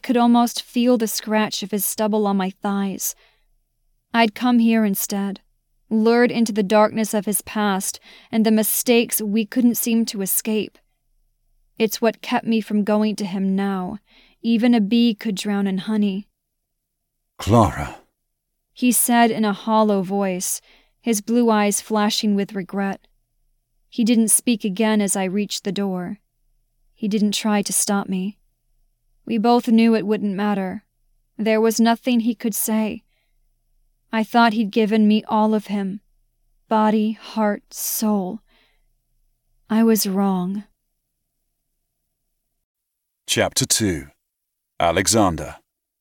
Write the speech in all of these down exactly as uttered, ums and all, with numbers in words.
could almost feel the scratch of his stubble on my thighs. I'd come here instead, lured into the darkness of his past and the mistakes we couldn't seem to escape. It's what kept me from going to him now. Even a bee could drown in honey. Clara, he said in a hollow voice, his blue eyes flashing with regret. He didn't speak again as I reached the door. He didn't try to stop me. We both knew it wouldn't matter. There was nothing he could say. I thought he'd given me all of him. Body, heart, soul. I was wrong. Chapter two. Alexander.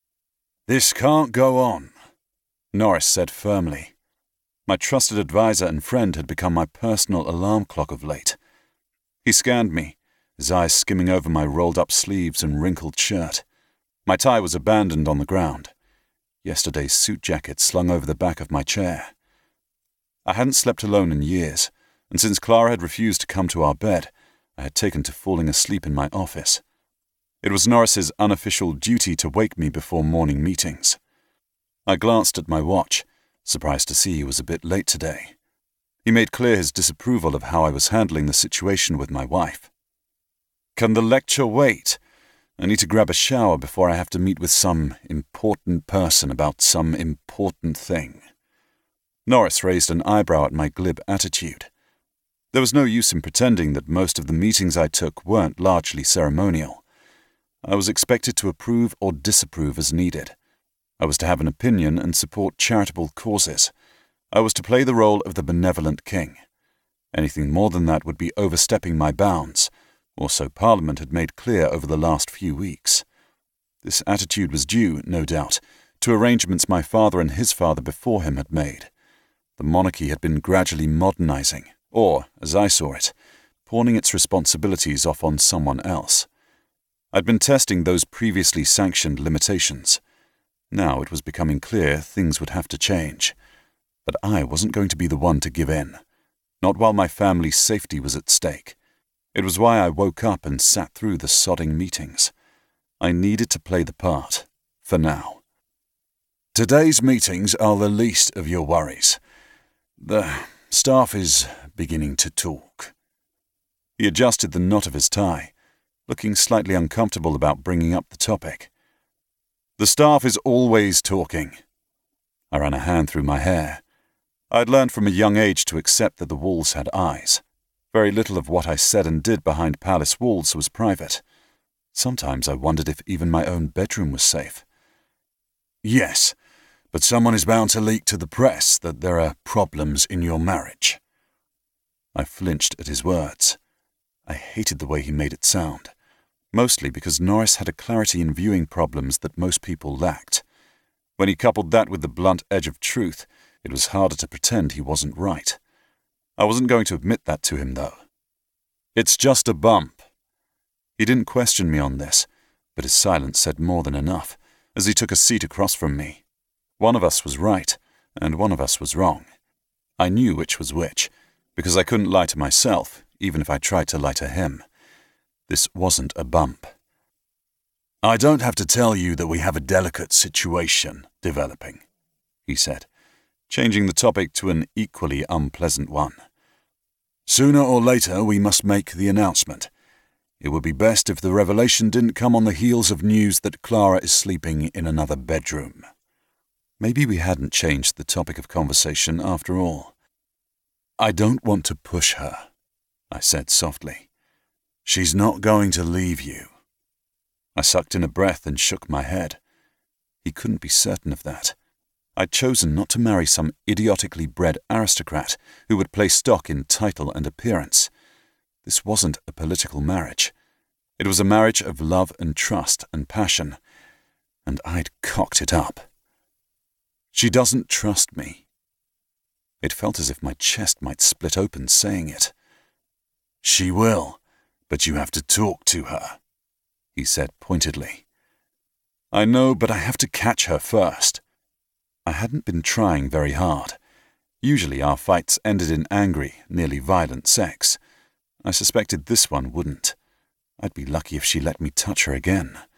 This can't go on, Norris said firmly. My trusted advisor and friend had become my personal alarm clock of late. He scanned me, his eyes skimming over my rolled-up sleeves and wrinkled shirt. My tie was abandoned on the ground. Yesterday's suit jacket slung over the back of my chair. I hadn't slept alone in years, and since Clara had refused to come to our bed, I had taken to falling asleep in my office. It was Norris's unofficial duty to wake me before morning meetings. I glanced at my watch, surprised to see he was a bit late today. He made clear his disapproval of how I was handling the situation with my wife. Can the lecture wait? I need to grab a shower before I have to meet with some important person about some important thing. Norris raised an eyebrow at my glib attitude. There was no use in pretending that most of the meetings I took weren't largely ceremonial. I was expected to approve or disapprove as needed. I was to have an opinion and support charitable causes. I was to play the role of the benevolent king. Anything more than that would be overstepping my bounds, or so Parliament had made clear over the last few weeks. This attitude was due, no doubt, to arrangements my father and his father before him had made. The monarchy had been gradually modernizing, or, as I saw it, pawning its responsibilities off on someone else. I'd been testing those previously sanctioned limitations. Now it was becoming clear things would have to change. But I wasn't going to be the one to give in. Not while my family's safety was at stake. It was why I woke up and sat through the sodding meetings. I needed to play the part, for now. Today's meetings are the least of your worries. The staff is beginning to talk. He adjusted the knot of his tie, looking slightly uncomfortable about bringing up the topic. The staff is always talking. I ran a hand through my hair. I'd learned from a young age to accept that the walls had eyes. Very little of what I said and did behind palace walls was private. Sometimes I wondered if even my own bedroom was safe. Yes, but someone is bound to leak to the press that there are problems in your marriage. I flinched at his words. I hated the way he made it sound. Mostly because Norris had a clarity in viewing problems that most people lacked. When he coupled that with the blunt edge of truth, it was harder to pretend he wasn't right. I wasn't going to admit that to him, though. It's just a bump. He didn't question me on this, but his silence said more than enough, as he took a seat across from me. One of us was right, and one of us was wrong. I knew which was which, because I couldn't lie to myself, even if I tried to lie to him. This wasn't a bump. I don't have to tell you that we have a delicate situation developing, he said, changing the topic to an equally unpleasant one. Sooner or later we must make the announcement. It would be best if the revelation didn't come on the heels of news that Clara is sleeping in another bedroom. Maybe we hadn't changed the topic of conversation after all. I don't want to push her, I said softly. She's not going to leave you. I sucked in a breath and shook my head. He couldn't be certain of that. I'd chosen not to marry some idiotically bred aristocrat who would place stock in title and appearance. This wasn't a political marriage. It was a marriage of love and trust and passion, and I'd cocked it up. She doesn't trust me. It felt as if my chest might split open saying it. She will, but you have to talk to her, he said pointedly. I know, but I have to catch her first. I hadn't been trying very hard. Usually our fights ended in angry, nearly violent sex. I suspected this one wouldn't. I'd be lucky if she let me touch her again.